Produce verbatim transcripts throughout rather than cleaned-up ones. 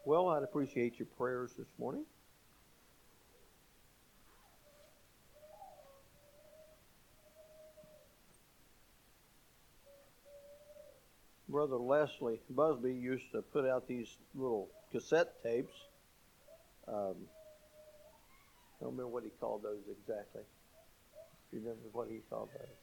Well, I'd appreciate your prayers this morning. Brother Leslie Busby used to put out these little cassette tapes. Um, I don't remember what he called those exactly. Do you remember what he called those?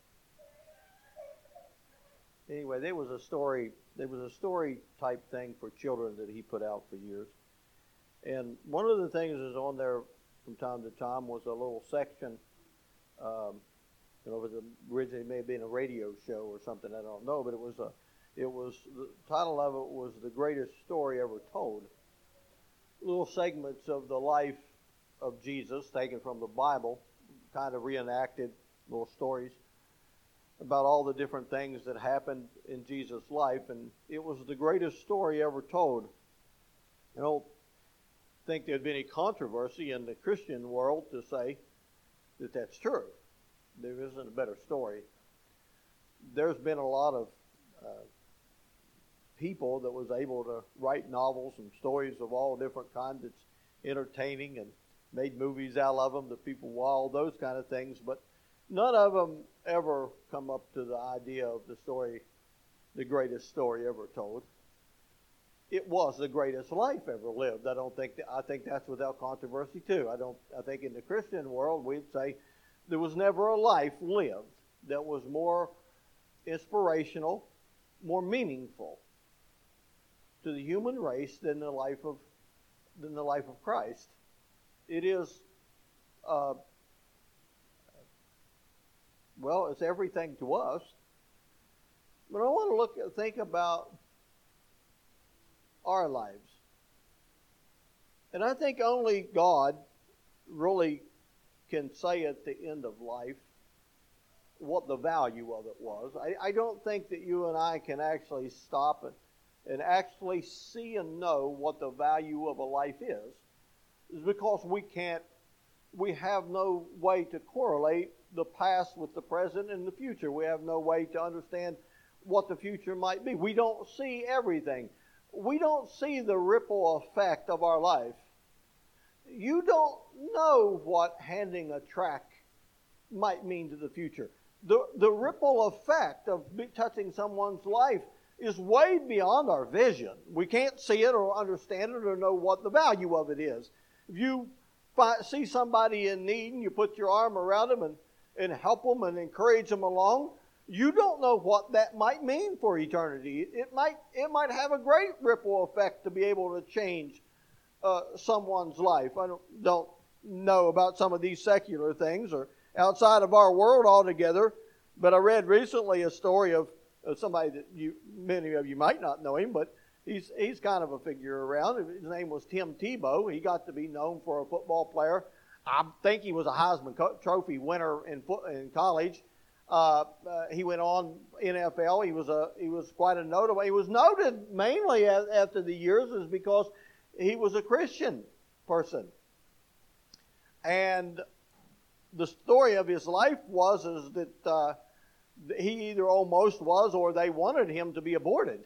Anyway, there was a story. There was a story type thing for children that he put out for years. And one of the things that's on there from time to time was a little section. Um, you know, it was originally may have been a radio show or something. I don't know, but it was a. It was the title of it was The Greatest Story Ever Told. Little segments of the life of Jesus taken from the Bible, kind of reenacted little stories about all the different things that happened in Jesus' life, and it was the greatest story ever told. I don't think there'd be any controversy in the Christian world to say that that's true. There isn't a better story. There's been a lot of uh, people that was able to write novels and stories of all different kinds that's entertaining and made movies out of them that people wow, those kind of things, but none of them ever come up to the idea of the story, the greatest story ever told. It was the greatest life ever lived. I don't think that, I think that's without controversy too. I don't. I think in the Christian world we'd say there was never a life lived that was more inspirational, more meaningful to the human race than the life of than the life of Christ. It is. Uh, Well, it's everything to us. But I want to look at, think about our lives. And I think only God really can say at the end of life what the value of it was. I, I don't think that you and I can actually stop and, and actually see and know what the value of a life is. It's because we can't, we have no way to correlate the past with the present and the future. We have no way to understand what the future might be. We don't see everything. We don't see the ripple effect of our life. You don't know what handing a track might mean to the future. The, the ripple effect of touching someone's life is way beyond our vision. We can't see it or understand it or know what the value of it is. If you find, see somebody in need and you put your arm around them and and help them and encourage them along, you don't know what that might mean for eternity. It might it might have a great ripple effect to be able to change uh, someone's life. I don't, don't know about some of these secular things or outside of our world altogether, but I read recently a story of, of somebody that you many of you might not know him, but he's he's kind of a figure around. His name was Tim Tebow. He got to be known for a football player. I think he was a Heisman Trophy winner in in college. Uh, uh, he went on N F L. He was a he was quite a notable. He was noted mainly as, after the years is because he was a Christian person. And the story of his life was is that uh, he either almost was or they wanted him to be aborted.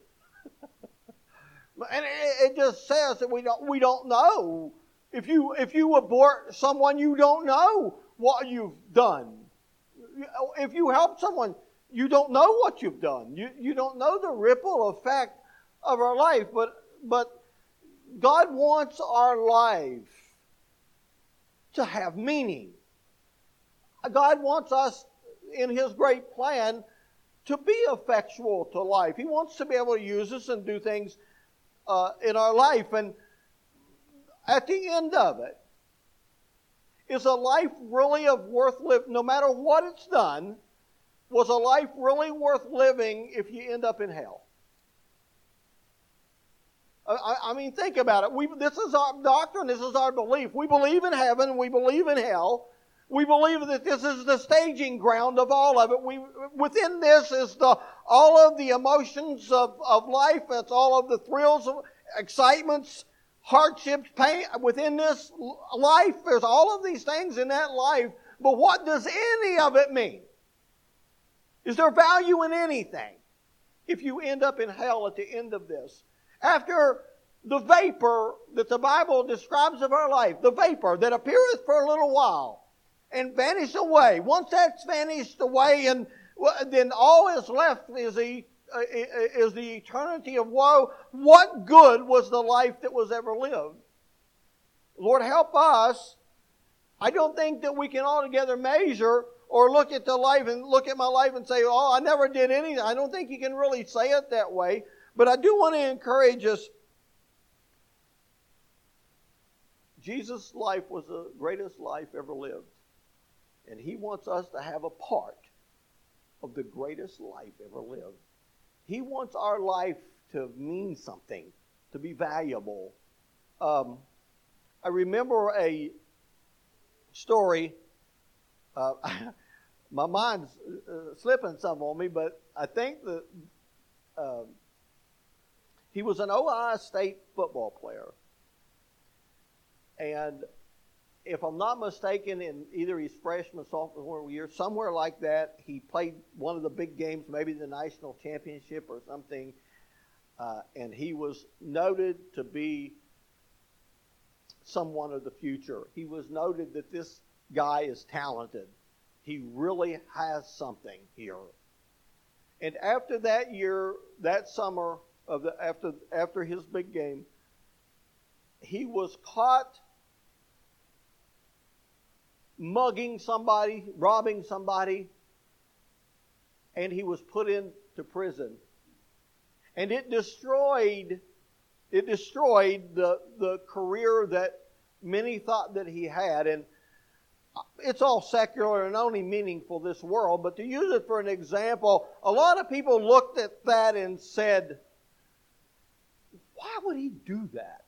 And it, it just says that we don't we don't know. If you if you abort someone, you don't know what you've done. If you help someone, you don't know what you've done. You you don't know the ripple effect of our life. But but God wants our life to have meaning. God wants us in His great plan to be effectual to life. He wants to be able to use us and do things uh, in our life. And at the end of it, is a life really of worth living, no matter what it's done, was a life really worth living if you end up in hell? I, I mean, think about it. We, this is our doctrine, this is our belief. We believe in heaven, we believe in hell. We believe that this is the staging ground of all of it. We, within this is the all of the emotions of, of life. It's all of the thrills, excitements, hardships, pain. Within this life, there's all of these things in that life. But what does any of it mean? Is there value in anything if you end up in hell at the end of this? After the vapor that the Bible describes of our life, the vapor that appeareth for a little while and vanish away. Once that's vanished away, and then all is left is the, uh, is the eternity of woe. What good was the life that was ever lived? Lord, help us. I don't think that we can altogether measure or look at the life and look at my life and say, oh, I never did anything. I don't think you can really say it that way. But I do want to encourage us. Jesus' life was the greatest life ever lived. And He wants us to have a part of the greatest life ever lived. He wants our life to mean something, to be valuable. Um, I remember a story. Uh, my mind's uh, slipping some on me, but I think that uh, he was an Ohio State football player. And if I'm not mistaken, in either his freshman, sophomore year, somewhere like that, he played one of the big games, maybe the national championship or something, uh, and he was noted to be someone of the future. He was noted that this guy is talented. He really has something here. And after that year, that summer, of the after after his big game, he was caught mugging somebody, robbing somebody, and he was put into prison. And it destroyed it destroyed the the career that many thought that he had. And it's all secular and only meaningful this world, but to use it for an example, a lot of people looked at that and said, why would he do that?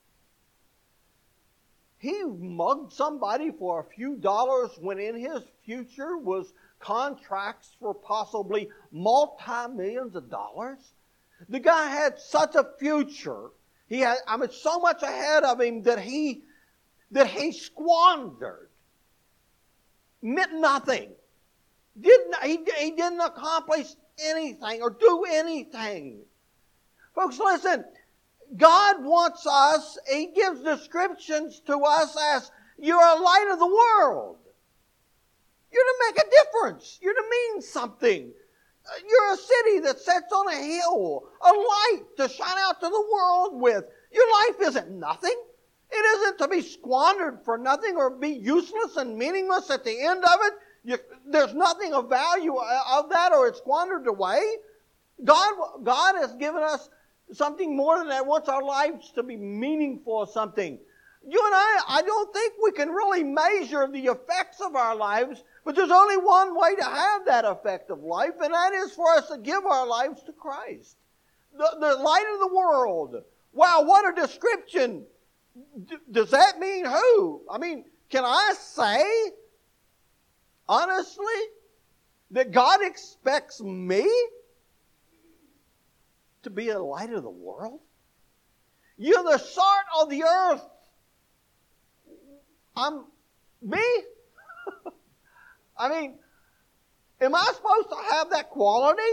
He mugged somebody for a few dollars when in his future was contracts for possibly multi-millions of dollars. The guy had such a future. He had, I mean, so much ahead of him that he that he squandered. Meant nothing. Didn't he, he didn't accomplish anything or do anything. Folks, listen. God wants us, He gives descriptions to us as you're a light of the world. You're to make a difference. You're to mean something. You're a city that sits on a hill, a light to shine out to the world with. Your life isn't nothing. It isn't to be squandered for nothing or be useless and meaningless at the end of it. You, there's nothing of value of that, or it's squandered away. God, God has given us something more than that, wants our lives to be meaningful or something. You and I, I don't think we can really measure the effects of our lives, but there's only one way to have that effect of life, and that is for us to give our lives to Christ. The, the light of the world. Wow, what a description. D- does that mean who? I mean, can I say, honestly, that God expects me to be a light of the world? You're the salt of the earth. I'm me? I mean, am I supposed to have that quality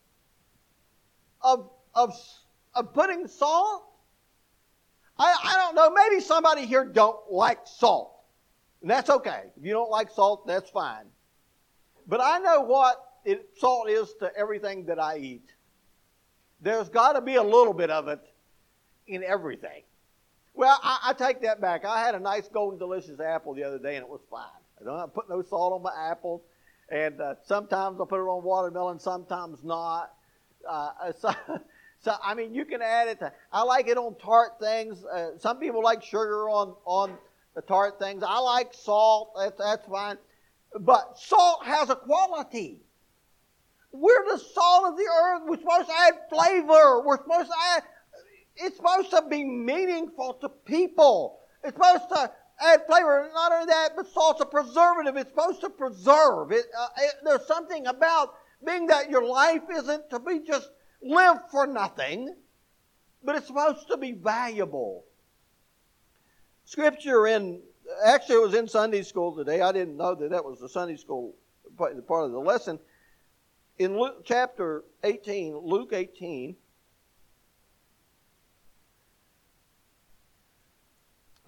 of, of, of putting salt? I, I don't know. Maybe somebody here don't like salt. And that's okay. If you don't like salt, that's fine. But I know what it, salt is to everything that I eat. There's got to be a little bit of it in everything. Well, I, I take that back. I had a nice golden delicious apple the other day, and it was fine. I don't put no salt on my apples, and uh, sometimes I'll put it on watermelon, sometimes not. Uh, so, so, I mean, you can add it to, I like it on tart things. Uh, some people like sugar on, on the tart things. I like salt. That's, that's fine. But salt has a quality. We're the salt of the earth. We're supposed to add flavor. We're supposed to add, it's supposed to be meaningful to people. It's supposed to add flavor. Not only that, but salt's a preservative. It's supposed to preserve. It, uh, it, there's something about being that your life isn't to be just live for nothing, but it's supposed to be valuable. Scripture in, actually it was in Sunday school today. I didn't know that that was the Sunday school part of the lesson. In Luke chapter eighteen, Luke eighteen,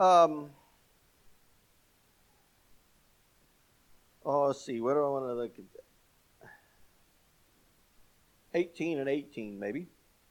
Um, oh, let's see. What do I want to look at? eighteen and eighteen, maybe.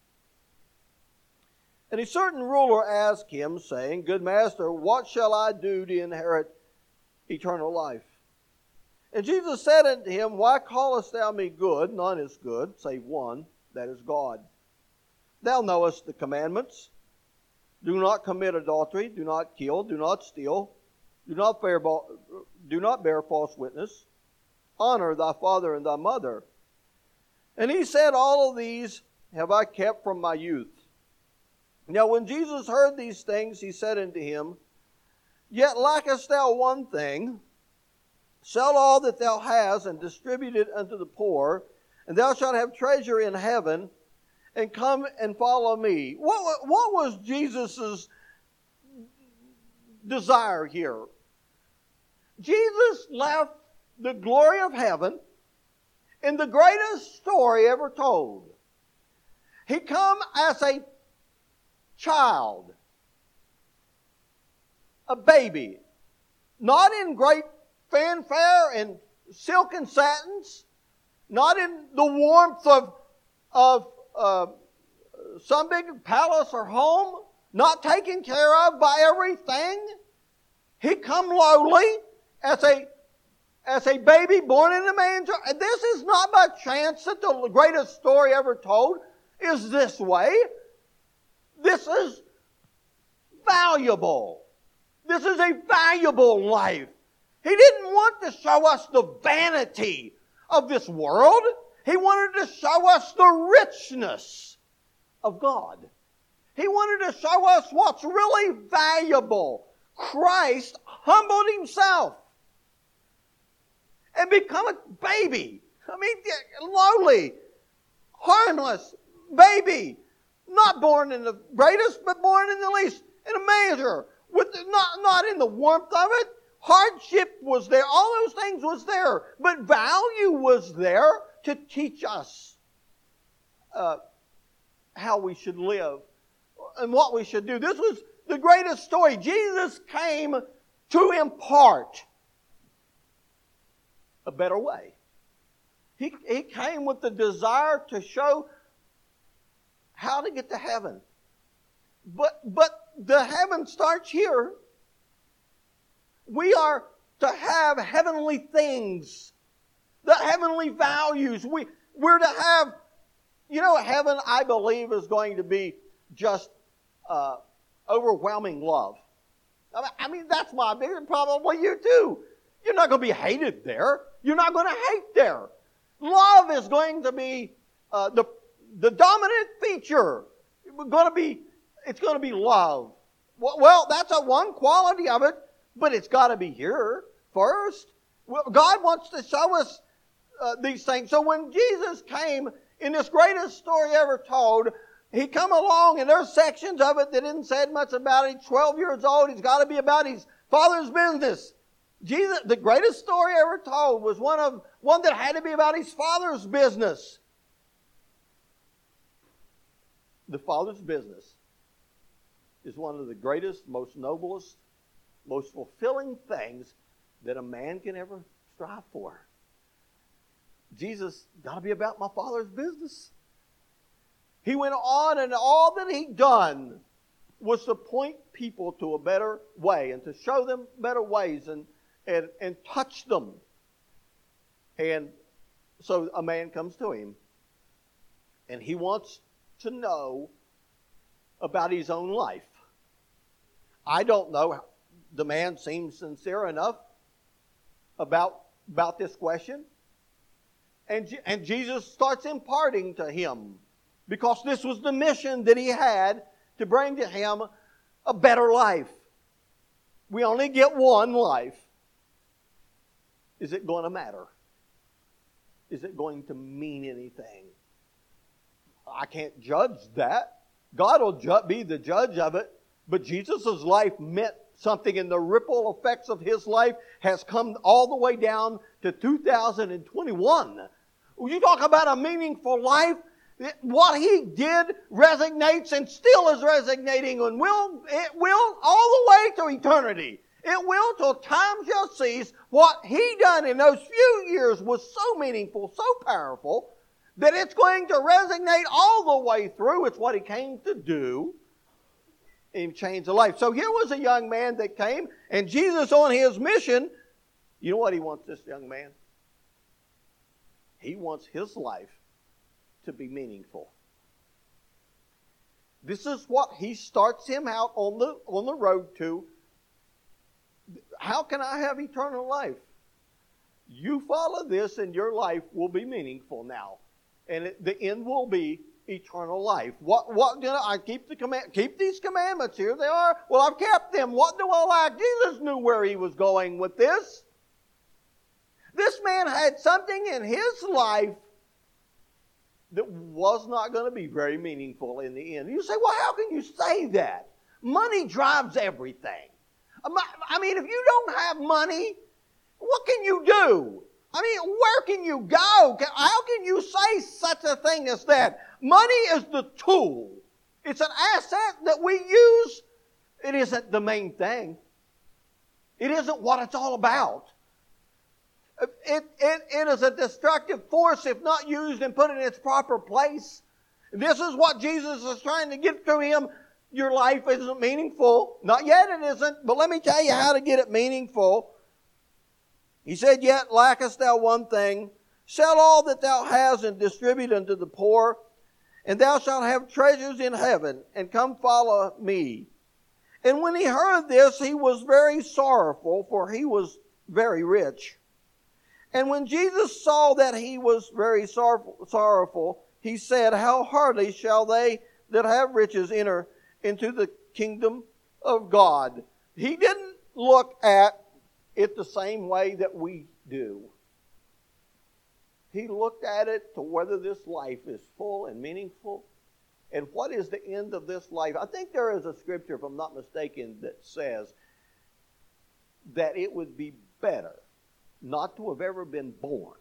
And a certain ruler asked him, saying, Good master, what shall I do to inherit eternal life? And Jesus said unto him, Why callest thou me good? None is good, save one, that is God. Thou knowest the commandments. Do not commit adultery, do not kill, do not steal, do not bear, do not bear false witness, honor thy father and thy mother. And he said, All of these have I kept from my youth. Now when Jesus heard these things, he said unto him, Yet lackest thou one thing. Sell all that thou hast, and distribute it unto the poor, and thou shalt have treasure in heaven, and come and follow me. What, what was Jesus' desire here? Jesus left the glory of heaven in the greatest story ever told. He come as a child, a baby, not in great fanfare and silken satins, not in the warmth of, of uh, some big palace or home, not taken care of by everything. He come lowly as a as a baby born in a manger. And this is not by chance that the greatest story ever told is this way. This is valuable. This is a valuable life. He didn't want to show us the vanity of this world. He wanted to show us the richness of God. He wanted to show us what's really valuable. Christ humbled himself and become a baby. I mean, lowly, harmless baby. Not born in the greatest, but born in the least, in a manger. With the, not, not in the warmth of it. Hardship was there. All those things was there. But value was there to teach us uh, how we should live and what we should do. This was the greatest story. Jesus came to impart a better way. He, he came with the desire to show how to get to heaven. But, but the heaven starts here. We are to have heavenly things, the heavenly values. We, we're to have, you know, heaven, I believe, is going to be just uh, overwhelming love. I mean, I mean, that's my opinion, probably you too. You're not going to be hated there. You're not going to hate there. Love is going to be uh, the, the dominant feature. It's going to be, it's going to be love. Well, well, that's a one quality of it. But it's got to be here first. Well, God wants to show us uh, these things. So when Jesus came in this greatest story ever told, he come along and there's sections of it that didn't say much about it. He's twelve years old. He's got to be about his Father's business. Jesus, the greatest story ever told was one of one that had to be about his Father's business. The Father's business is one of the greatest, most noblest, most fulfilling things that a man can ever strive for. Jesus got to be about my Father's business. He went on, and all that he done was to point people to a better way and to show them better ways and, and, and touch them. And so a man comes to him, and he wants to know about his own life. I don't know how. The man seems sincere enough about, about this question. And, and Jesus starts imparting to him, because this was the mission that he had to bring to him a better life. We only get one life. Is it going to matter? Is it going to mean anything? I can't judge that. God will ju- be the judge of it. But Jesus' life meant something, and the ripple effects of his life has come all the way down to two thousand twenty-one. You talk about a meaningful life. What he did resonates and still is resonating, and will, it will all the way to eternity. It will till time shall cease. What He done in those few years was so meaningful, so powerful, that it's going to resonate all the way through. It's what He came to do. And change the life. So here was a young man that came, and Jesus on His mission, you know what He wants this young man? He wants his life to be meaningful. This is what He starts him out on the, on the road to. How can I have eternal life? You follow this and your life will be meaningful now. And it, the end will be eternal life. What, what, you know, I keep the command, keep these commandments. Here they are. Well, I've kept them. What do I lack? Jesus knew where He was going with this. This man had something in his life that was not going to be very meaningful in the end. You say, well, how can you say that? Money drives everything. I mean, if you don't have money, what can you do? I mean, where can you go? How can you say such a thing as that? Money is the tool. It's an asset that we use. It isn't the main thing. It isn't what it's all about. It, it, it is a destructive force if not used and put in its proper place. This is what Jesus is trying to get to him. Your life isn't meaningful. Not yet it isn't, but let me tell you how to get it meaningful. He said, yet lackest thou one thing. Sell all that thou hast and distribute unto the poor, and thou shalt have treasures in heaven, and come follow me. And when he heard this, he was very sorrowful, for he was very rich. And when Jesus saw that he was very sorrowful, he said, how hardly shall they that have riches enter into the kingdom of God? He didn't look at it the same way that we do. He looked at it to whether this life is full and meaningful, and what is the end of this life. I think there is a scripture, if I'm not mistaken, that says that it would be better not to have ever been born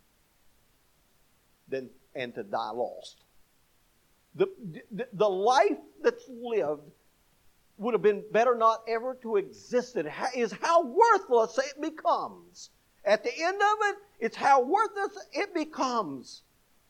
than and to die lost. The, the, the life that's lived would have been better not ever to exist. It is how worthless it becomes. At the end of it, it's how worthless it becomes.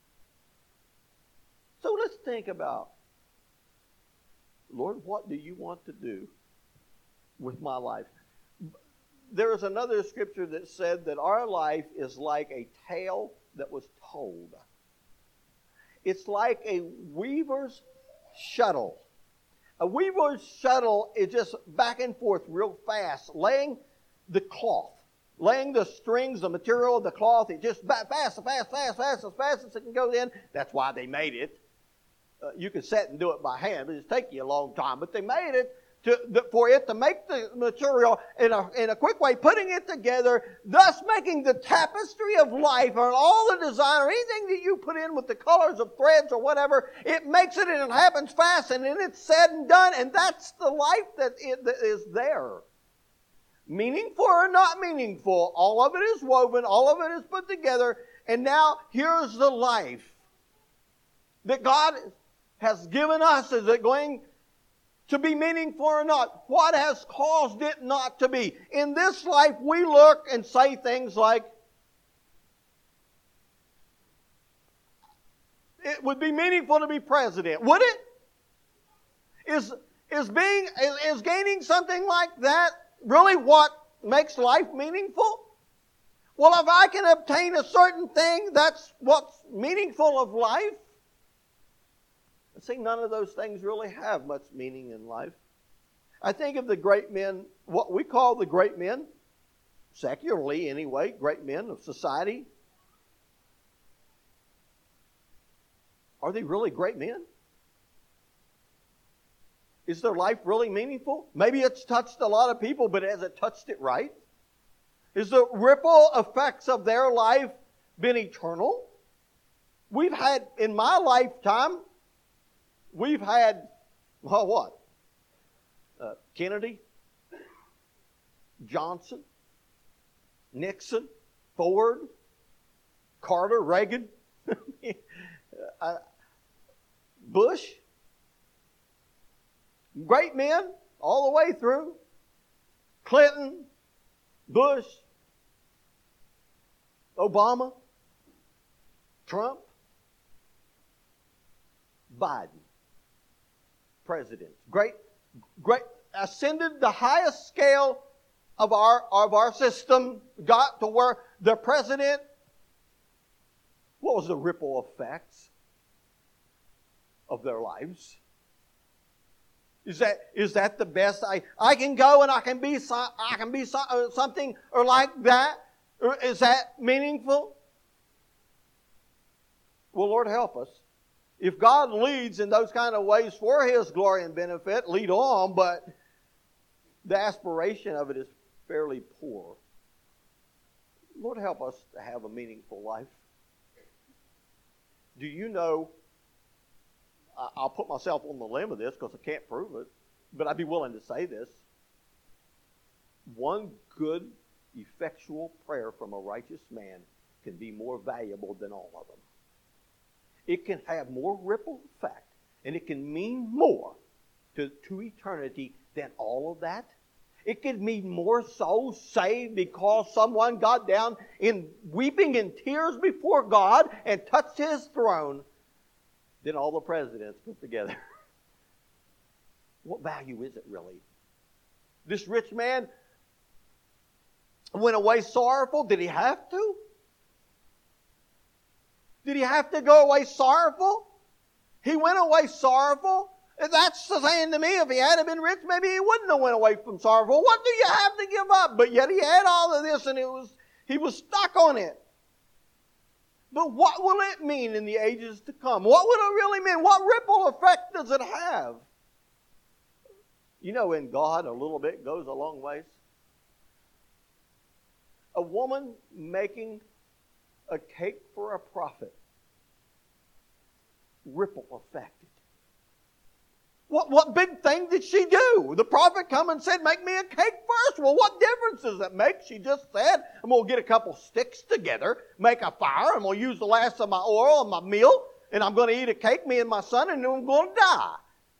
So let's think about, Lord, what do you want to do with my life? There is another scripture that said that our life is like a tale that was told. It's like a weaver's shuttle. A weaver's shuttle is just back and forth real fast, laying the cloth, laying the strings, the material of the cloth. It just fast, fast, fast, fast, as fast as it can go in. That's why they made it. Uh, you can sit and do it by hand, but it'll take you a long time. But they made it to, the, for it to make the material in a, in a quick way, putting it together, thus making the tapestry of life, or all the design, or anything that you put in with the colors of threads or whatever, it makes it and it happens fast, and then it's said and done, and that's the life that, it, that is there. Meaningful or not meaningful, all of it is woven, all of it is put together, and now here's the life that God has given us. Is it going to be meaningful or not? What has caused it not to be? In this life, we look and say things like, it would be meaningful to be president. Would it? Is, is being, is, is gaining something like that really what makes life meaningful? Well, if I can obtain a certain thing, that's what's meaningful of life. See, none of those things really have much meaning in life. I think of the great men, what we call the great men, secularly anyway, great men of society. Are they really great men? Is their life really meaningful? Maybe it's touched a lot of people, but has it touched it right? Is the ripple effects of their life been eternal? We've had, in my lifetime, we've had, well, what? Uh, Kennedy, Johnson, Nixon, Ford, Carter, Reagan, uh, Bush. Great men all the way through. Clinton, Bush, Obama, Trump, Biden, presidents. Great, great, ascended the highest scale of our, of our system, got to where the president, what was the ripple effects of their lives? Is that, is that the best? I, I can go and I can be, so, I can be so, uh, something or like that? Or is that meaningful? Well, Lord help us. If God leads in those kind of ways for His glory and benefit, lead on, but the aspiration of it is fairly poor. Lord help us to have a meaningful life. Do you know, I'll put myself on the limb of this because I can't prove it, but I'd be willing to say this. One good, effectual prayer from a righteous man can be more valuable than all of them. It can have more ripple effect, and it can mean more to, to eternity than all of that. It could mean more souls saved because someone got down in weeping in tears before God and touched His throne than all the presidents put together. What value is it really? This rich man went away sorrowful. Did he have to? Did he have to go away sorrowful? He went away sorrowful. That's saying to me, if he hadn't been rich, maybe he wouldn't have went away from sorrowful. What do you have to give up? But yet he had all of this, and it was he was stuck on it. But what will it mean in the ages to come? What will it really mean? What ripple effect does it have? You know, in God, a little bit goes a long ways. A woman making a cake for a prophet. Ripple effect. What, what big thing did she do? The prophet come and said, make me a cake first. Well, what difference does it make? She just said, I'm going to get a couple sticks together, make a fire, and we'll use the last of my oil and my meal, and I'm going to eat a cake, me and my son, and then I'm going to die.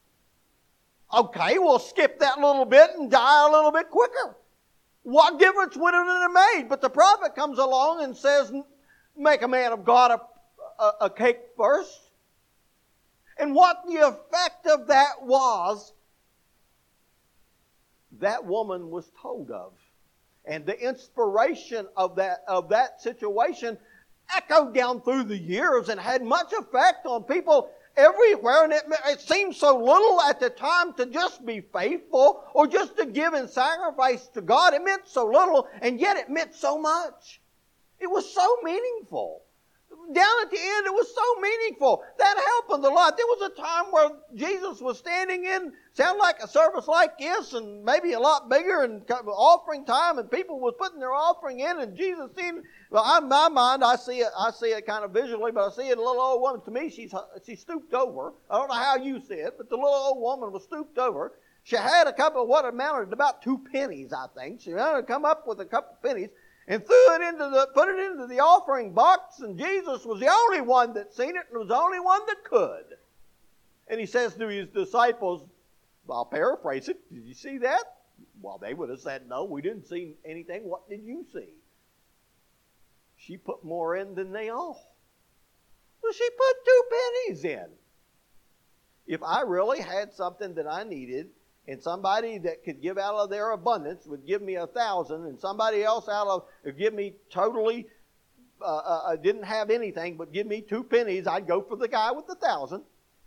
Okay, we'll skip that little bit and die a little bit quicker. What difference would it have made? But the prophet comes along and says, make a man of God a, a, a cake first. And what the effect of that was, that woman was told of. And the inspiration of that, of that situation echoed down through the years and had much effect on people everywhere. And it, it seemed so little at the time to just be faithful or just to give in sacrifice to God. It meant so little, and yet it meant so much. It was so meaningful. Down at the end, it was so meaningful. That happened a lot. There was a time where Jesus was standing in, sound like a service like this, and maybe a lot bigger, and offering time, and people was putting their offering in, and Jesus seemed, well, in my mind, I see it, I see it kind of visually, but I see it, a little old woman. To me, she's she stooped over. I don't know how you see it, but the little old woman was stooped over. She had a couple of what amounted to about two pennies, I think. She had to come up with a couple of pennies and threw it into the, put it into the offering box, and Jesus was the only one that seen it, and was the only one that could. And he says to his disciples, I'll paraphrase it, did you see that? Well, they would have said, no, we didn't see anything. What did you see? She put more in than they all. Well, she put two pennies in. If I really had something that I needed, and somebody that could give out of their abundance would give me a thousand, and somebody else out of would give me totally uh, uh, didn't have anything but give me two pennies, I'd go for the guy with the thousand.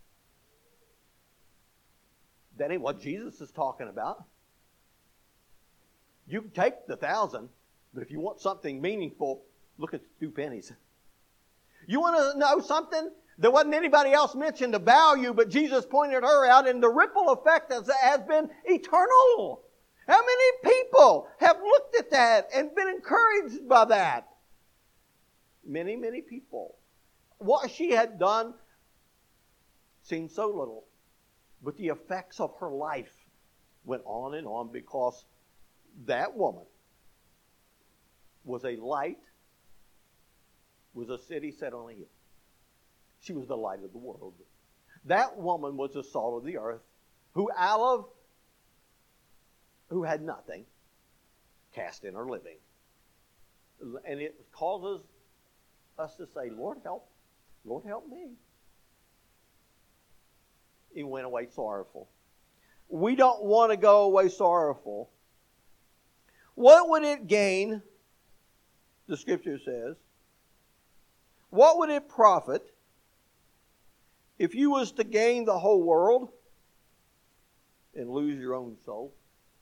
That ain't what Jesus is talking about. You can take the thousand, but if you want something meaningful, look at the two pennies. You want to know something? There wasn't anybody else mentioned the value, but Jesus pointed her out, and the ripple effect has, has been eternal. How many people have looked at that and been encouraged by that? Many, many people. What she had done seemed so little, but the effects of her life went on and on, because that woman was a light, was a city set on a hill. She was the light of the world. That woman was the salt of the earth, who out of, who had nothing, casting or living. And it causes us to say, Lord, help. Lord, help me. He went away sorrowful. We don't want to go away sorrowful. What would it gain, the Scripture says, what would it profit if you was to gain the whole world and lose your own soul?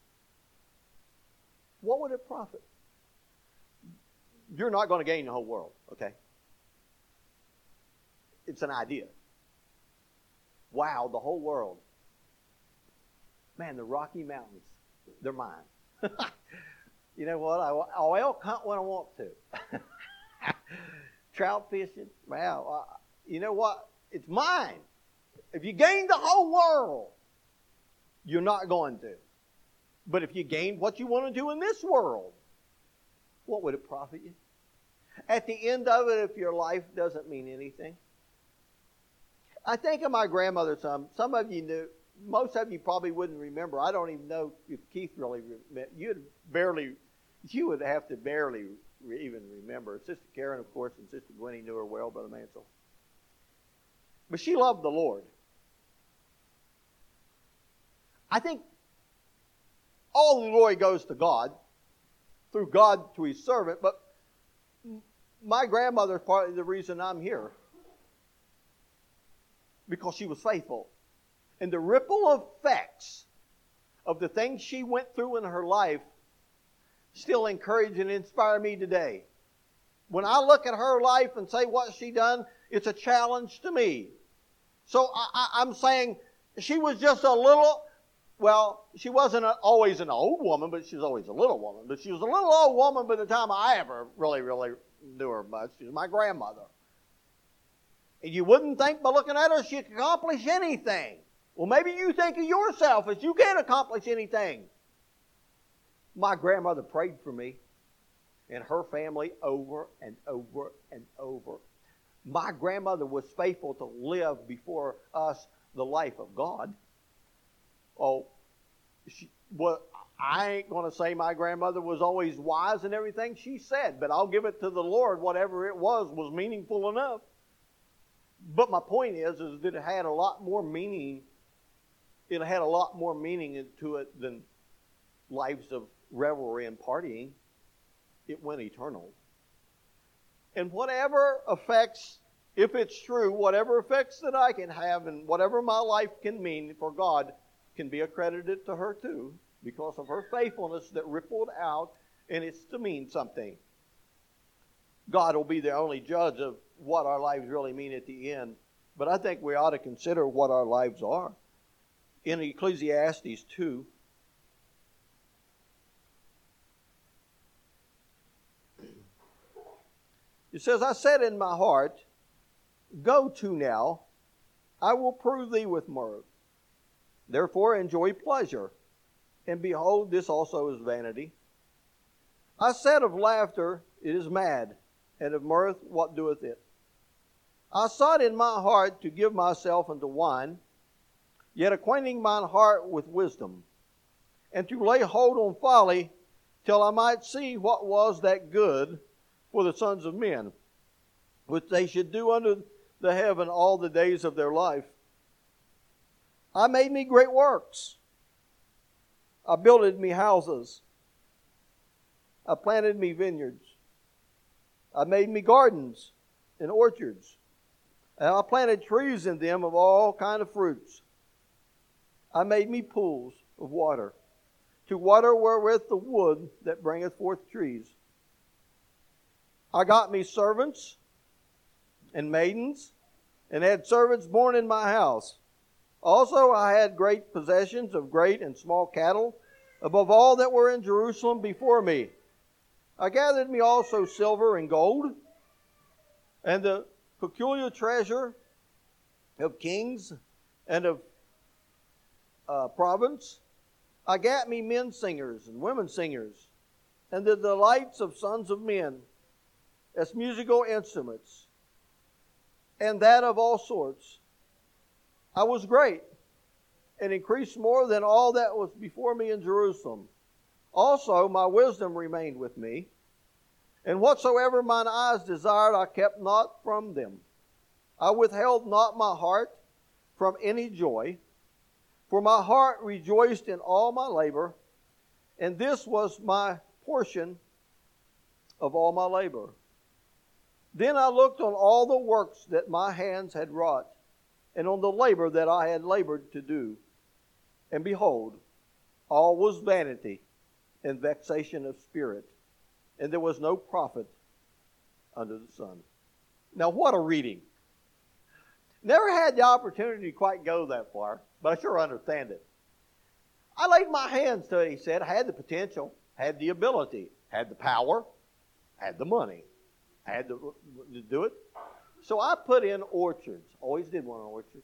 What would it profit? You're not going to gain the whole world, okay? It's an idea. Wow, the whole world. Man, the Rocky Mountains, they're mine. You know what? I, I'll elk hunt when I want to. Trout fishing, wow. Uh, you know what? It's mine. If you gain the whole world, you're not going to. But if you gain what you want to do in this world, what would it profit you? At the end of it, if your life doesn't mean anything. I think of my grandmother some. Some of you knew, most of you probably wouldn't remember. I don't even know if Keith really remember. You'd barely, you would have to barely re- even remember. Sister Karen, of course, and Sister Gwenny knew her well, Brother Mansell. But she loved the Lord. I think all the glory goes to God, through God to His servant, but my grandmother is partly the reason I'm here. Because she was faithful. And the ripple effects of the things she went through in her life still encourage and inspire me today. When I look at her life and say what she done, it's a challenge to me. So I, I, I'm saying she was just a little, well, she wasn't a, always an old woman, but she was always a little woman. But she was a little old woman by the time I ever really, really knew her much. She was my grandmother. And you wouldn't think by looking at her she could accomplish anything. Well, maybe you think of yourself as you can't accomplish anything. My grandmother prayed for me and her family over and over and over. My grandmother was faithful to live before us the life of God. Oh, she, well, I ain't going to say my grandmother was always wise in everything she said, but I'll give it to the Lord. Whatever it was was meaningful enough. But my point is, is that it had a lot more meaning. It had a lot more meaning to it than lives of revelry and partying. It went eternal. And whatever effects, if it's true, whatever effects that I can have and whatever my life can mean for God can be accredited to her too, because of her faithfulness that rippled out, and it's to mean something. God will be the only judge of what our lives really mean at the end. But I think we ought to consider what our lives are. In Ecclesiastes two, it says, I said in my heart, go to now, I will prove thee with mirth. Therefore enjoy pleasure, and behold, this also is vanity. I said of laughter, it is mad, and of mirth, what doeth it? I sought in my heart to give myself unto wine, yet acquainting mine heart with wisdom, and to lay hold on folly, till I might see what was that good for the sons of men, which they should do under the heaven all the days of their life. I made me great works. I builded me houses. I planted me vineyards. I made me gardens and orchards. And I planted trees in them of all kind of fruits. I made me pools of water, to water wherewith the wood that bringeth forth trees. I got me servants and maidens, and had servants born in my house. Also I had great possessions of great and small cattle, above all that were in Jerusalem before me. I gathered me also silver and gold, and the peculiar treasure of kings and of uh, province. I gat me men singers and women singers, and the delights of sons of men, as musical instruments, and that of all sorts. I was great, and increased more than all that was before me in Jerusalem. Also my wisdom remained with me, and whatsoever mine eyes desired I kept not from them. I withheld not my heart from any joy, for my heart rejoiced in all my labor, and this was my portion of all my labor. Then I looked on all the works that my hands had wrought, and on the labor that I had labored to do. And behold, all was vanity and vexation of spirit, and there was no profit under the sun. Now what a reading. Never had the opportunity to quite go that far, but I sure understand it. I laid my hands to it, he said. I had the potential, had the ability, had the power, had the money. I had to, to do it. So I put in orchards. Always did want an orchard.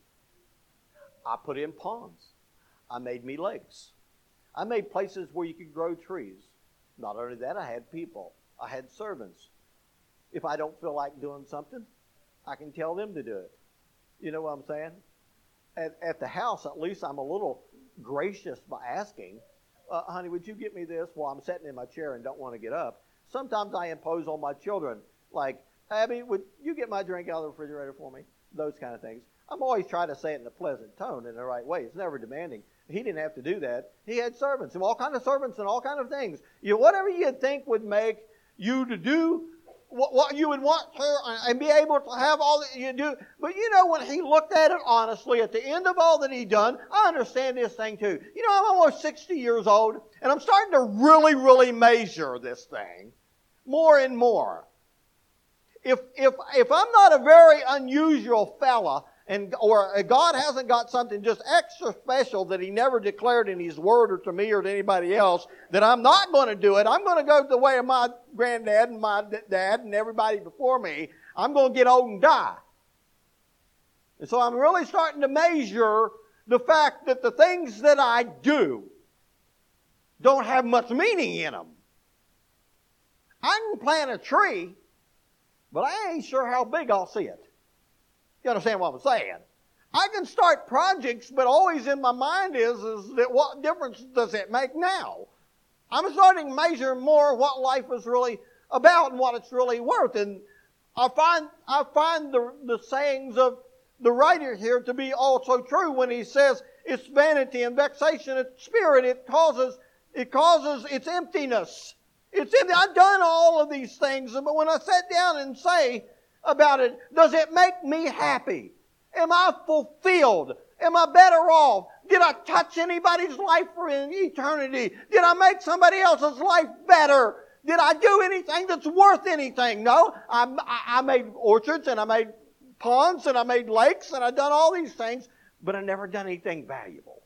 I put in ponds. I made me lakes. I made places where you could grow trees. Not only that, I had people. I had servants. If I don't feel like doing something, I can tell them to do it. You know what I'm saying? At, at the house, at least I'm a little gracious by asking, uh, honey, would you get me this while I'm sitting in my chair and don't want to get up? Sometimes I impose on my children, like, Abby, would you get my drink out of the refrigerator for me? Those kind of things. I'm always trying to say it in a pleasant tone, in the right way. It's never demanding. He didn't have to do that. He had servants, and all kinds of servants and all kinds of things. You know, whatever you think would make you to do what, what you would want to and be able to have all that you do. But you know, when he looked at it honestly, at the end of all that he'd done, I understand this thing too. You know, I'm almost sixty years old, and I'm starting to really, really measure this thing more and more. If if if I'm not a very unusual fella, and or God hasn't got something just extra special that He never declared in His Word or to me or to anybody else, that I'm not going to do it. I'm going to go the way of my granddad and my dad and everybody before me. I'm going to get old and die. And so I'm really starting to measure the fact that the things that I do don't have much meaning in them. I can plant a tree, but I ain't sure how big I'll see it. You understand what I'm saying? I can start projects, but always in my mind is, is that what difference does it make now? I'm starting to measure more what life is really about and what it's really worth. And I find I find the, the sayings of the writer here to be also true when he says it's vanity and vexation of spirit. It causes it causes its emptiness. It's empty. I've done all of these things, but when I sit down and say about it, does it make me happy? Am I fulfilled? Am I better off? Did I touch anybody's life for an eternity? Did I make somebody else's life better? Did I do anything that's worth anything? No. I, I made orchards and I made ponds and I made lakes and I've done all these things, but I never done anything valuable.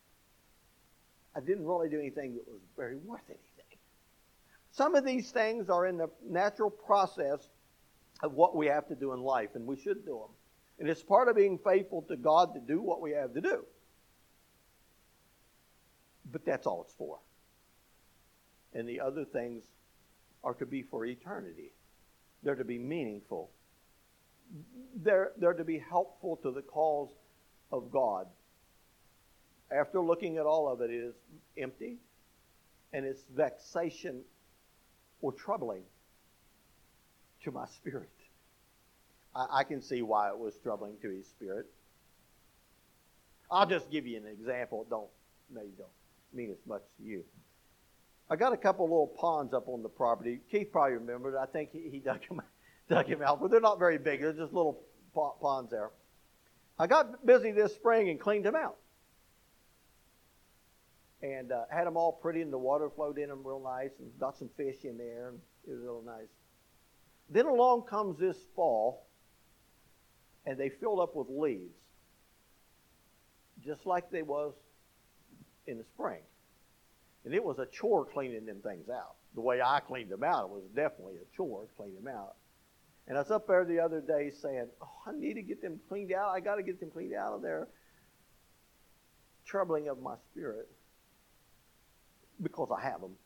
I didn't really do anything that was very worth anything. Some of these things are in the natural process of what we have to do in life, and we should do them. And it's part of being faithful to God to do what we have to do. But that's all it's for. And the other things are to be for eternity. They're to be meaningful. They're, they're to be helpful to the cause of God. After looking at all of it, it is empty, and it's vexation or troubling to my spirit. I, I can see why it was troubling to his spirit. I'll just give you an example. Don't, maybe don't mean as much to you. I got a couple little ponds up on the property. Keith probably remembered. I think he, he dug them, dug them out, but they're not very big. They're just little ponds there. I got busy this spring and cleaned them out. And uh, had them all pretty, and the water flowed in them real nice, and got some fish in there, and it was real nice. Then along comes this fall, and they filled up with leaves, just like they was in the spring. And it was a chore cleaning them things out. The way I cleaned them out, it was definitely a chore to clean them out. And I was up there the other day saying, oh, I need to get them cleaned out. I got to get them cleaned out of there. Troubling of my spirit. Because I have them.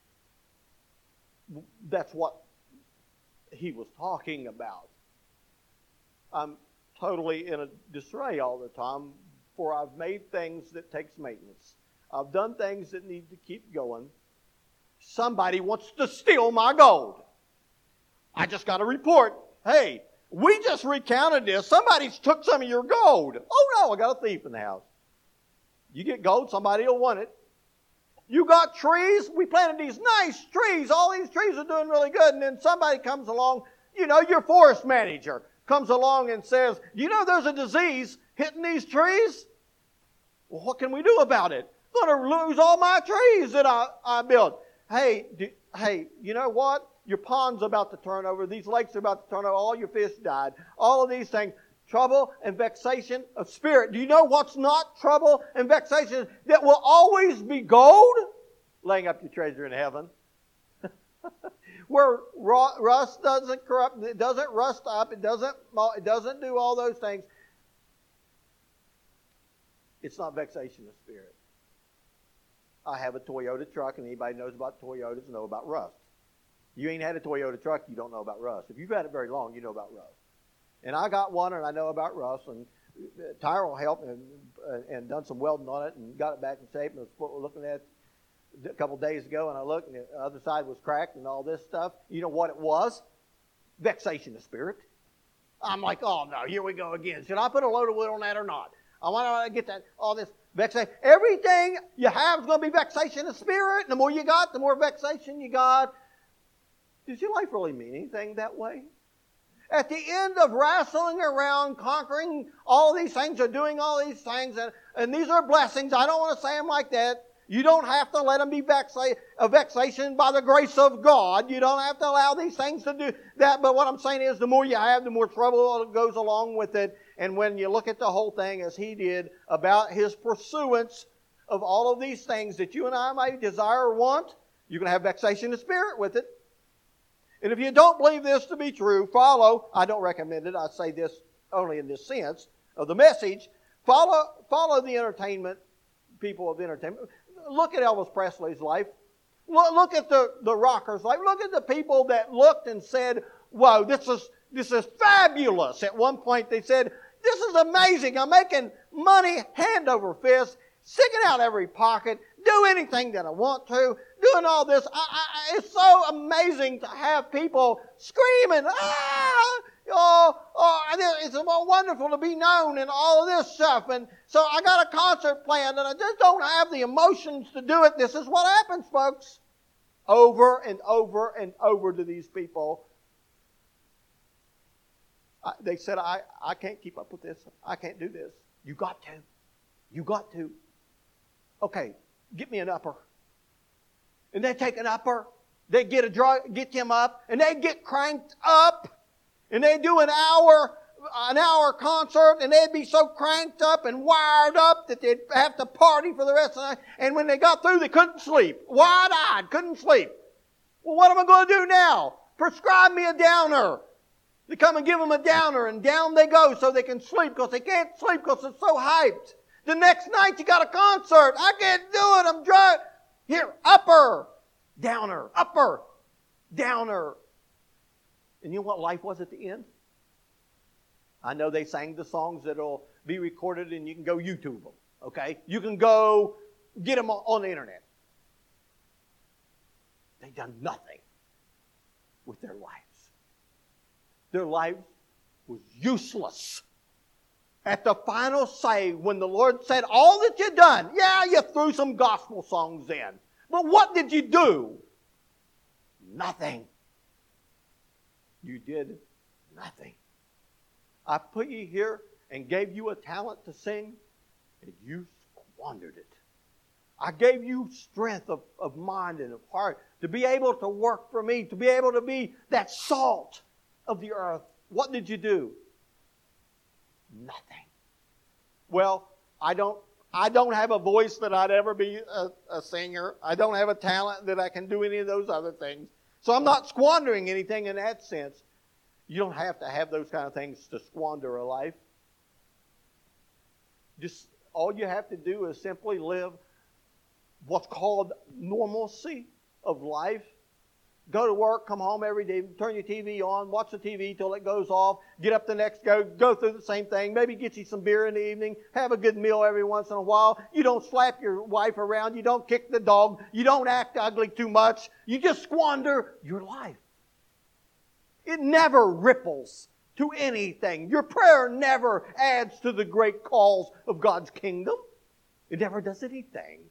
That's what he was talking about. I'm totally in a disarray all the time, for I've made things that takes maintenance. I've done things that need to keep going, somebody wants to steal my gold. I just got a report. Hey, we just recounted this. Somebody's took some of your gold. Oh no, I got a thief in the house. You get gold, somebody will want it. You got trees. We planted these nice trees. All these trees are doing really good. And then somebody comes along, you know, your forest manager comes along and says, you know there's a disease hitting these trees? Well, what can we do about it? I'm going to lose all my trees that I, I built. Hey, do, hey, you know what? Your pond's about to turn over. These lakes are about to turn over. All your fish died. All of these things. Trouble and vexation of spirit. Do you know what's not trouble and vexation? That will always be gold? Laying up your treasure in heaven. Where rust doesn't corrupt, it doesn't rust up, it doesn't, it doesn't do all those things. It's not vexation of spirit. I have a Toyota truck, and anybody knows about Toyotas know about rust. You ain't had a Toyota truck, you don't know about rust. If you've had it very long, you know about rust. And I got one, and I know about rust, and Tyrell helped and, and done some welding on it and got it back in shape. And I was looking at it a couple days ago, and I looked, and the other side was cracked and all this stuff. You know what it was? Vexation of spirit. I'm like, oh, no, here we go again. Should I put a load of wood on that or not? I want to get that, all this vexation. Everything you have is going to be vexation of spirit. And the more you got, the more vexation you got. Does your life really mean anything that way? At the end of wrestling around, conquering all these things or doing all these things, and, and these are blessings. I don't want to say them like that. You don't have to let them be vexa- a vexation by the grace of God. You don't have to allow these things to do that. But what I'm saying is the more you have, the more trouble goes along with it. And when you look at the whole thing as he did about his pursuance of all of these things that you and I might desire or want, you're going to have vexation of spirit with it. And if you don't believe this to be true, follow, I don't recommend it, I say this only in this sense of the message, follow follow the entertainment, people of entertainment. Look at Elvis Presley's life. Look, look at the, the rockers' life. Look at the people that looked and said, whoa, this is, this is fabulous. At one point they said, this is amazing. I'm making money hand over fist, sticking out every pocket, do anything that I want to, doing all this. I, I, it's so amazing to have people screaming, ah, oh, oh, it's wonderful to be known and all of this stuff. And so I got a concert planned and I just don't have the emotions to do it. This is what happens, folks. Over and over and over to these people. I, they said, I, I can't keep up with this. I can't do this. You got to. You got to. Okay, get me an upper. And they take an upper. They get a drug, get him up, and they get cranked up. And they do an hour, an hour concert, and they'd be so cranked up and wired up that they'd have to party for the rest of the night. And when they got through, they couldn't sleep. Wide-eyed, couldn't sleep. Well, what am I going to do now? Prescribe me a downer. They come and give them a downer, and down they go so they can sleep, because they can't sleep because they're so hyped. The next night you got a concert. I can't do it. I'm dry. Here, upper, downer, upper, downer. And you know what life was at the end? I know they sang the songs that will be recorded and you can go YouTube them. Okay? You can go get them on the internet. They've done nothing with their lives. Their life was useless. At the final say, when the Lord said, all that you've done, yeah, you threw some gospel songs in. But what did you do? Nothing. You did nothing. I put you here and gave you a talent to sing, and you squandered it. I gave you strength of, of mind and of heart to be able to work for me, to be able to be that salt of the earth. What did you do? Nothing. Well, I don't I don't have a voice that I'd ever be a, a singer. I don't have a talent that I can do any of those other things. So I'm not squandering anything in that sense. You don't have to have those kind of things to squander a life. Just all you have to do is simply live what's called normalcy of life. Go to work, come home every day, turn your T V on, watch the T V till it goes off, get up the next go, go through the same thing, maybe get you some beer in the evening, have a good meal every once in a while. You don't slap your wife around, you don't kick the dog, you don't act ugly too much. You just squander your life. It never ripples to anything. Your prayer never adds to the great cause of God's kingdom. It never does anything.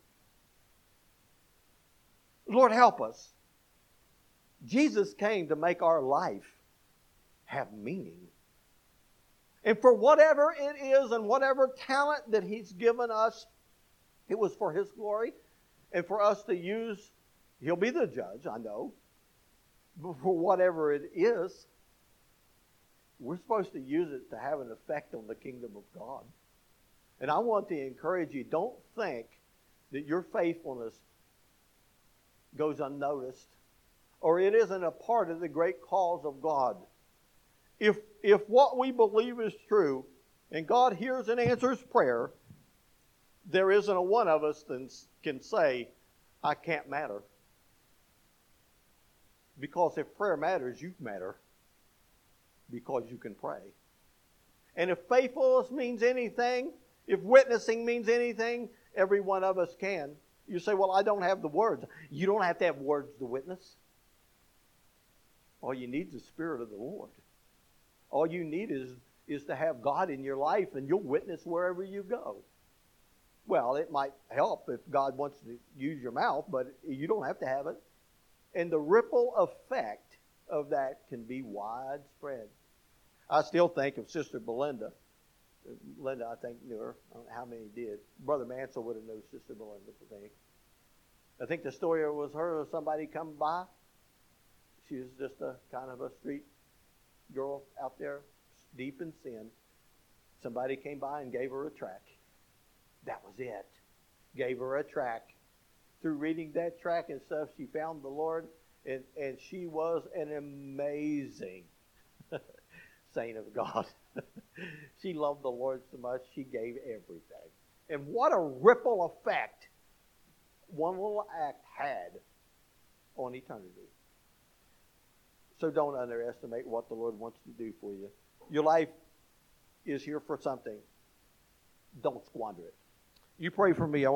Lord, help us. Jesus came to make our life have meaning. And for whatever it is and whatever talent that He's given us, it was for His glory and for us to use. He'll be the judge, I know. But for whatever it is, we're supposed to use it to have an effect on the kingdom of God. And I want to encourage you, don't think that your faithfulness goes unnoticed, or it isn't a part of the great cause of God. If, if what we believe is true, and God hears and answers prayer, there isn't a one of us that can say, I can't matter. Because if prayer matters, you matter. Because you can pray. And if faithfulness means anything, if witnessing means anything, every one of us can. You say, well, I don't have the words. You don't have to have words to witness. All you need is the Spirit of the Lord. All you need is, is to have God in your life, and you'll witness wherever you go. Well, it might help if God wants to use your mouth, but you don't have to have it. And the ripple effect of that can be widespread. I still think of Sister Belinda. Linda, I think, knew her. I don't know how many did. Brother Mansell would have known Sister Belinda, I think. I think the story was her or somebody come by. She was just a kind of a street girl out there, deep in sin. Somebody came by and gave her a tract. That was it. Gave her a tract. Through reading that tract and stuff, she found the Lord, and, and she was an amazing saint of God. She loved the Lord so much, she gave everything. And what a ripple effect one little act had on eternity. So don't underestimate what the Lord wants to do for you. Your life is here for something. Don't squander it. You pray for me. I